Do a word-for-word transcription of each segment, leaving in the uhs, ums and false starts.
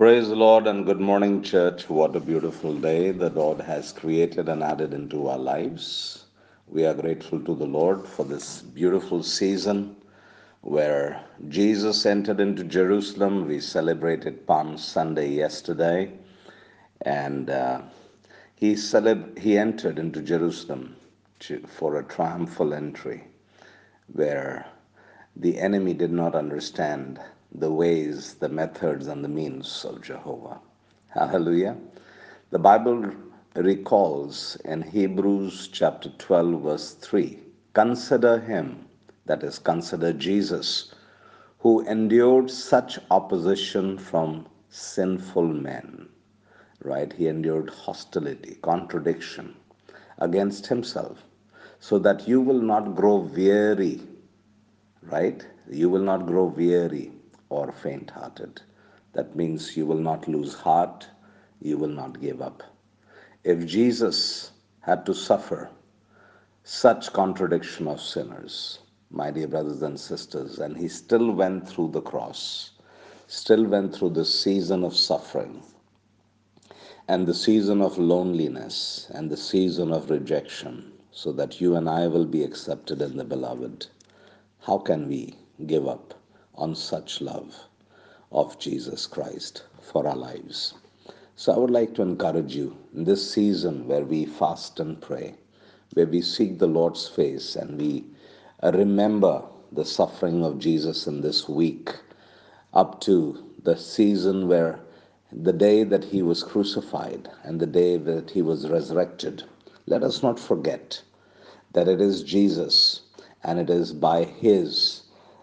Praise the Lord and good morning, church. What a beautiful day the Lord has created and added into our lives. We are grateful to the Lord for this beautiful season where Jesus entered into Jerusalem. We celebrated Palm Sunday yesterday, and uh, he, celeb- he entered into Jerusalem to, for a triumphal entry where the enemy did not understand the ways, the methods, and the means of Jehovah. Hallelujah. The Bible recalls in Hebrews chapter twelve, verse three, consider him, that is, consider Jesus, who endured such opposition from sinful men, right? He endured hostility, contradiction against himself, so that you will not grow weary, right? You will not grow weary or faint hearted. That means you will not lose heart, you will not give up. If Jesus had to suffer such contradiction of sinners, my dear brothers and sisters, and he still went through the cross, still went through the season of suffering, and the season of loneliness, and the season of rejection, so that you and I will be accepted in the beloved. How can we give up on such love of Jesus Christ for our lives? So I would like to encourage you in this season where we fast and pray, where we seek the Lord's face and we uh, remember the suffering of Jesus in this week up to the season where the day that he was crucified and the day that he was resurrected. Let us not forget that it is Jesus and it is by his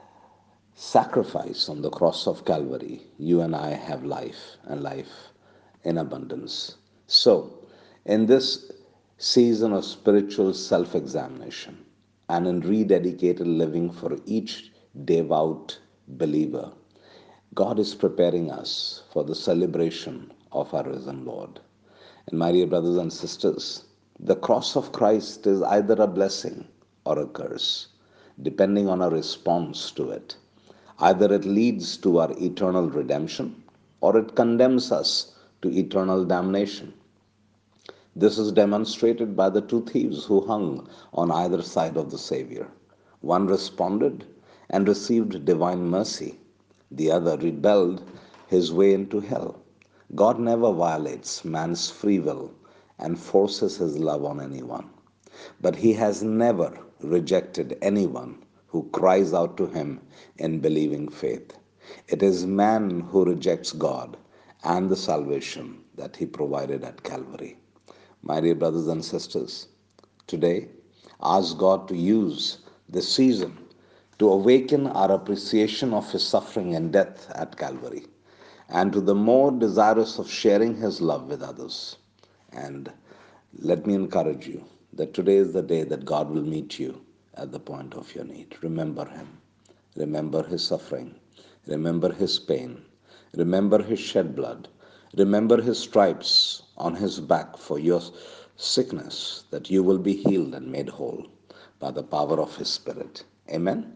sacrifice on the cross of Calvary, you and I have life and life in abundance. So, in this season of spiritual self examination and in rededicated living for each devout believer, God is preparing us for the celebration of our risen Lord. And my dear brothers and sisters, the cross of Christ is either a blessing or a curse, depending on our response to it. Either it leads to our eternal redemption or it condemns us to eternal damnation. This is demonstrated by the two thieves who hung on either side of the Savior. One responded and received divine mercy, the other rebelled his way into hell. God never violates man's free will and forces his love on anyone. But he has never rejected anyone who cries out to him in believing faith. It is man who rejects God and the salvation that he provided at Calvary. My dear brothers and sisters, today ask God to use this season to awaken our appreciation of his suffering and death at Calvary and to the more desirous of sharing his love with others. And let me encourage you that today is the day that God will meet you at the point of your need. Remember him. Remember his suffering. Remember his pain. Remember his shed blood. Remember his stripes on his back for your sickness, that you will be healed and made whole by the power of his Spirit. Amen.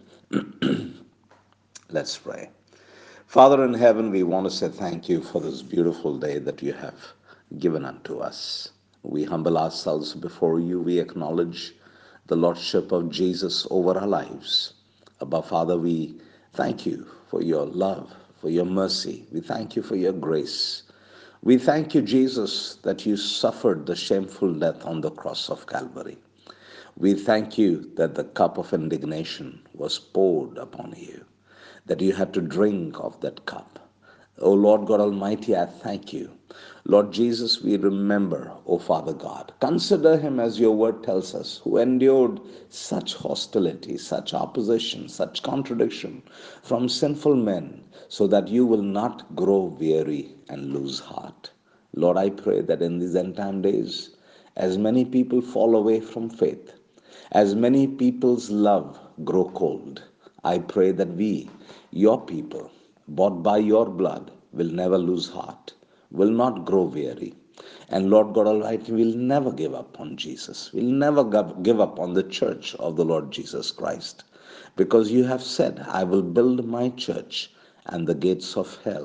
Let's pray. Father in heaven, we want to say thank you for this beautiful day that you have given unto us. We humble ourselves before you. We acknowledge the Lordship of Jesus over our lives. Abba, Father, we thank you for your love, for your mercy. We thank you for your grace. We thank you, Jesus, that you suffered the shameful death on the cross of Calvary. We thank you that the cup of indignation was poured upon you, that you had to drink of that cup. O Lord God Almighty, I thank you. Lord Jesus, we remember, O Father God, consider him as your word tells us, who endured such hostility, such opposition, such contradiction from sinful men, so that you will not grow weary and lose heart. Lord, I pray that in these end time days, as many people fall away from faith, as many people's love grow cold, I pray that we, your people, bought by your blood, will never lose heart, will not grow weary. And Lord God Almighty, will never give up on Jesus. Will never give up on the church of the Lord Jesus Christ. Because you have said, I will build my church and the gates of hell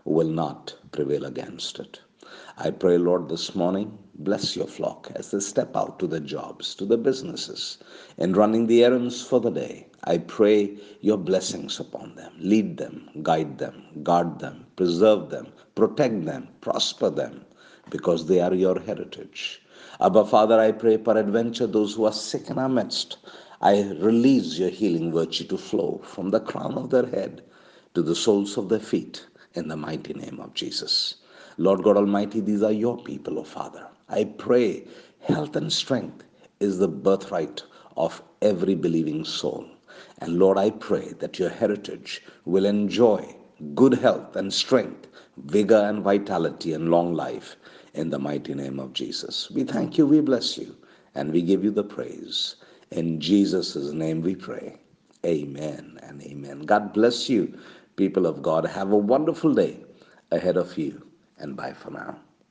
will not prevail against it. I pray, Lord, this morning, bless your flock as they step out to the jobs, to the businesses, and running the errands for the day. I pray your blessings upon them. Lead them, guide them, guard them, preserve them, protect them, prosper them, because they are your heritage. Abba, Father, I pray peradventure those who are sick in our midst, I release your healing virtue to flow from the crown of their head to the soles of their feet in the mighty name of Jesus. Lord God Almighty, these are your people, O Father. I pray health and strength is the birthright of every believing soul. And Lord, I pray that your heritage will enjoy good health and strength, vigor and vitality and long life in the mighty name of Jesus. We thank you, we bless you, and we give you the praise. In Jesus' name we pray. Amen and amen. God bless you, people of God. Have a wonderful day ahead of you, and bye for now.